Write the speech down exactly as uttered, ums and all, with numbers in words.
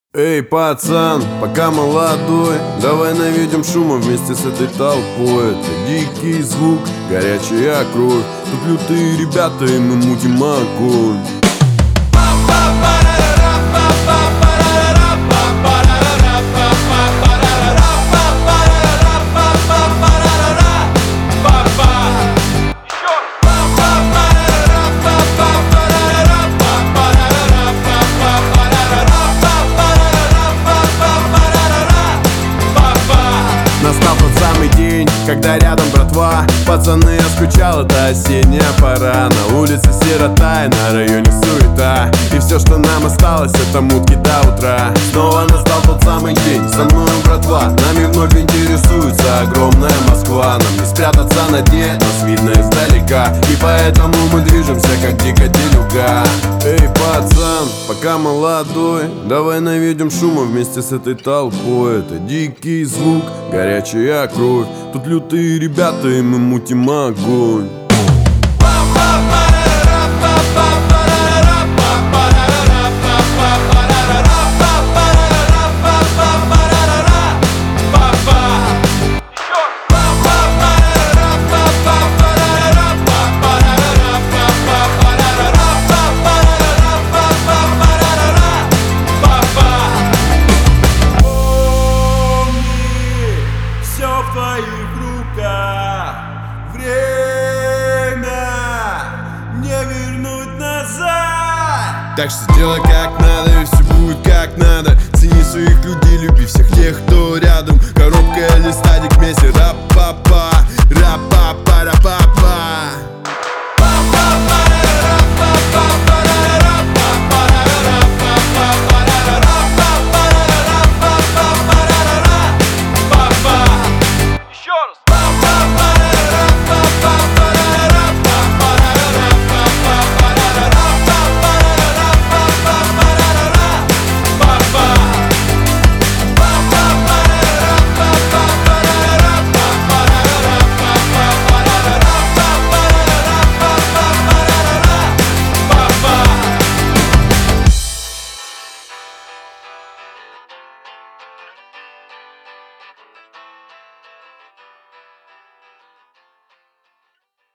Эй, пацан, пока молодой, давай наведем шума вместе с этой толпой. Это дикий звук, горячая кровь. Тут лютые ребята, и мы мутим огонь. Настал тот самый день, когда рядом братва. Пацаны, я скучал, это осенняя пора. На улице сирота и на районе суета. И все, что нам осталось, это мутки до утра. Снова настал тот самый день, со мною братва. Нами вновь интересуется огромная Москва. Нам не спрятаться на дне, нас видно издалека. И поэтому мы движемся, как дико делюга. Эй, пацан, пока молодой, давай наведем шума вместе с этой толпой. Это дикий звук, горячая кровь. Тут лютые ребята, и мы мутим огонь. В твоих руках время не вернуть назад. Так что делай как надо, и все будет как надо.